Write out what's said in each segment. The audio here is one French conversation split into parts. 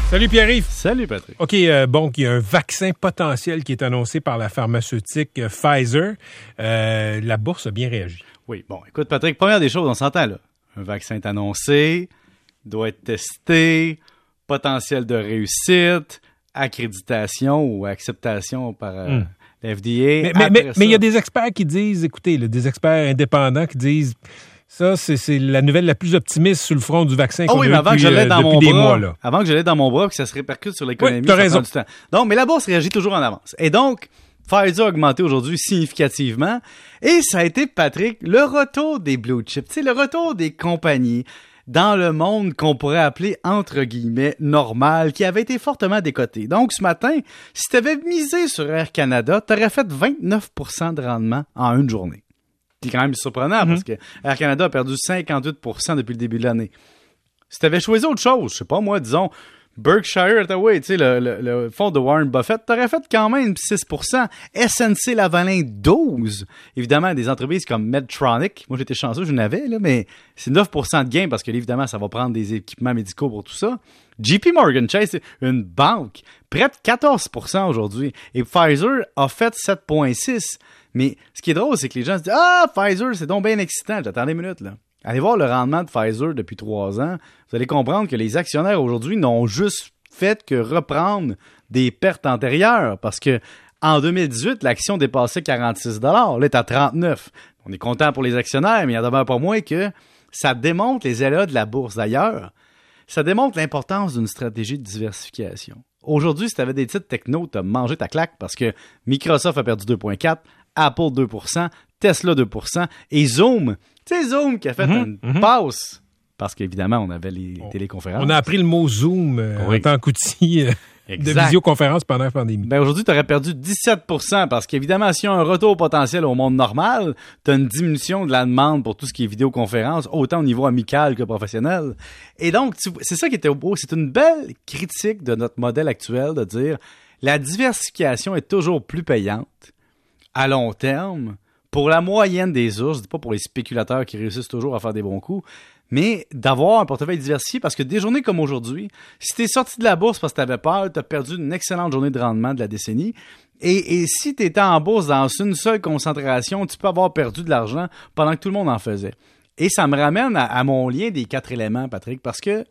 Salut Pierre-Yves. Salut Patrick. OK, bon, il y a un vaccin potentiel qui est annoncé par la pharmaceutique Pfizer. La bourse a bien réagi. Oui, bon, écoute Patrick, première des choses, on s'entend là. Un vaccin est annoncé, doit être testé, potentiel de réussite, accréditation ou acceptation par la FDA. Mais il y a des experts qui disent, écoutez, des experts indépendants qui disent... Ça, c'est la nouvelle la plus optimiste sur le front du vaccin qu'on a eu avant que je l'ai dans mon des bras, mois. Là. Avant que je l'ai dans mon bras et que ça se répercute sur l'économie, oui, t'as raison. Ça prend du temps. Donc, mais la bourse réagit toujours en avance. Et donc, Pfizer a augmenté aujourd'hui significativement. Et ça a été, Patrick, le retour des blue chips. Tu sais, le retour des compagnies dans le monde qu'on pourrait appeler, entre guillemets, normal, qui avait été fortement décoté. Donc, ce matin, si tu avais misé sur Air Canada, tu aurais fait 29% de rendement en une journée. C'est quand même surprenant parce que Air Canada a perdu 58% depuis le début de l'année. Si tu avais choisi autre chose, je sais pas moi, disons Berkshire Hathaway, tu sais, le fonds de Warren Buffett, t'aurais fait quand même 6%. SNC Lavalin, 12%. Évidemment, des entreprises comme Medtronic, moi j'étais chanceux, je n'avais, là, mais c'est 9% de gain parce que évidemment, ça va prendre des équipements médicaux pour tout ça. JP Morgan Chase, une banque, près de 14% aujourd'hui. Et Pfizer a fait 7,6%. Mais ce qui est drôle, c'est que les gens se disent « Ah, Pfizer, c'est donc bien excitant. » J'attendais une minute, là. Allez voir le rendement de Pfizer depuis 3 ans. Vous allez comprendre que les actionnaires aujourd'hui n'ont juste fait que reprendre des pertes antérieures parce que en 2018, l'action dépassait 46 $. Là, elle est à 39. On est content pour les actionnaires, mais il y en a pas moins que ça démontre les aléas de la bourse. D'ailleurs, ça démontre l'importance d'une stratégie de diversification. Aujourd'hui, si tu avais des titres techno, tu as mangé ta claque parce que Microsoft a perdu 2,4%, Apple 2%, Tesla 2% et Zoom. Tu sais, Zoom qui a fait une passe parce qu'évidemment, on avait les téléconférences. On a appris le mot Zoom en tant qu'outil de visioconférence pendant la pandémie. Ben aujourd'hui, tu aurais perdu 17% parce qu'évidemment, s'il y a un retour potentiel au monde normal, tu as une diminution de la demande pour tout ce qui est vidéoconférence, autant au niveau amical que professionnel. Et donc, c'est ça qui était beau. C'est une belle critique de notre modèle actuel de dire la diversification est toujours plus payante à long terme pour la moyenne des ours. Je dis pas pour les spéculateurs qui réussissent toujours à faire des bons coups, mais d'avoir un portefeuille diversifié parce que des journées comme aujourd'hui, si tu es sorti de la bourse parce que tu avais peur, tu as perdu une excellente journée de rendement de la décennie. Et si tu étais en bourse dans une seule concentration, tu peux avoir perdu de l'argent pendant que tout le monde en faisait. Et ça me ramène à mon lien des 4 éléments, Patrick, parce que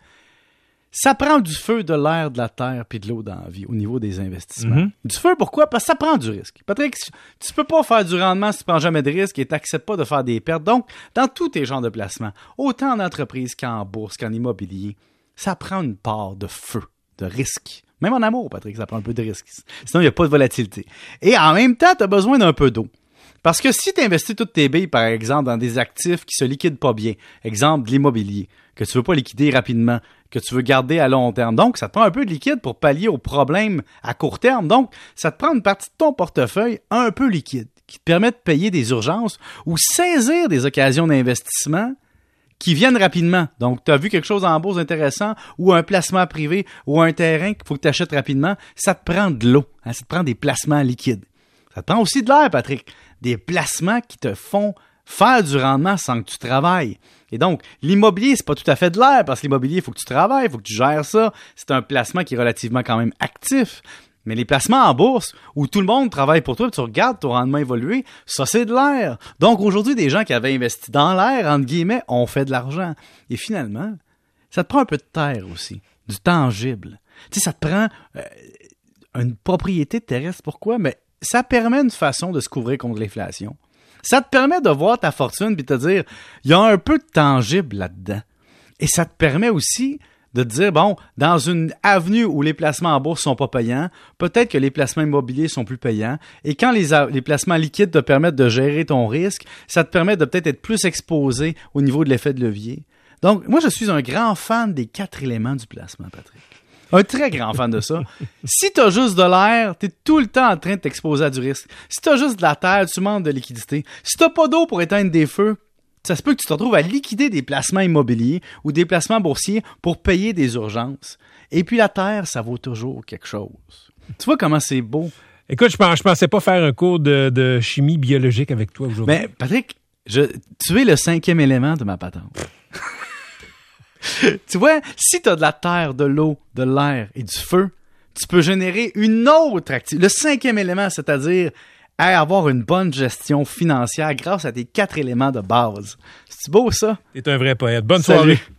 ça prend du feu, de l'air, de la terre puis de l'eau dans la vie au niveau des investissements. Du feu, pourquoi? Parce que ça prend du risque. Patrick, tu peux pas faire du rendement si tu prends jamais de risque et t'acceptes pas de faire des pertes. Donc, dans tous tes genres de placements, autant en entreprise qu'en bourse, qu'en immobilier, ça prend une part de feu, de risque. Même en amour, Patrick, ça prend un peu de risque. Sinon, il n'y a pas de volatilité. Et en même temps, tu as besoin d'un peu d'eau. Parce que si tu investis toutes tes billes, par exemple, dans des actifs qui se liquident pas bien, exemple de l'immobilier, que tu veux pas liquider rapidement, que tu veux garder à long terme. Donc, ça te prend un peu de liquide pour pallier aux problèmes à court terme. Donc, ça te prend une partie de ton portefeuille un peu liquide qui te permet de payer des urgences ou saisir des occasions d'investissement qui viennent rapidement. Donc, tu as vu quelque chose en bourse intéressant ou un placement privé ou un terrain qu'il faut que tu achètes rapidement, ça te prend de l'eau. Ça te prend des placements liquides. Ça te prend aussi de l'air, Patrick. Des placements qui te font faire du rendement sans que tu travailles. Et donc, l'immobilier, c'est pas tout à fait de l'air, parce que l'immobilier, il faut que tu travailles, il faut que tu gères ça. C'est un placement qui est relativement quand même actif. Mais les placements en bourse, où tout le monde travaille pour toi, tu regardes ton rendement évoluer, ça, c'est de l'air. Donc, aujourd'hui, des gens qui avaient investi dans l'air, entre guillemets, ont fait de l'argent. Et finalement, ça te prend un peu de terre aussi, du tangible. Tu sais, ça te prend une propriété terrestre. Pourquoi? Mais ça permet une façon de se couvrir contre l'inflation. Ça te permet de voir ta fortune et de te dire, il y a un peu de tangible là-dedans. Et ça te permet aussi de te dire, bon, dans une avenue où les placements en bourse sont pas payants, peut-être que les placements immobiliers sont plus payants. Et quand les placements liquides te permettent de gérer ton risque, ça te permet de peut-être être plus exposé au niveau de l'effet de levier. Donc, moi, je suis un grand fan des 4 éléments du placement, Patrick. Un très grand fan de ça. Si tu as juste de l'air, tu es tout le temps en train de t'exposer à du risque. Si tu as juste de la terre, tu manques de liquidité. Si tu n'as pas d'eau pour éteindre des feux, ça se peut que tu te retrouves à liquider des placements immobiliers ou des placements boursiers pour payer des urgences. Et puis la terre, ça vaut toujours quelque chose. Tu vois comment c'est beau? Écoute, je pensais pas faire un cours de chimie biologique avec toi aujourd'hui. Mais Patrick, tu es le 5e élément de ma patente. Tu vois, si tu as de la terre, de l'eau, de l'air et du feu, tu peux générer une autre activité. Le 5e élément, c'est-à-dire avoir une bonne gestion financière grâce à tes 4 éléments de base. C'est beau, ça? T'es un vrai poète. Bonne Salut. soirée.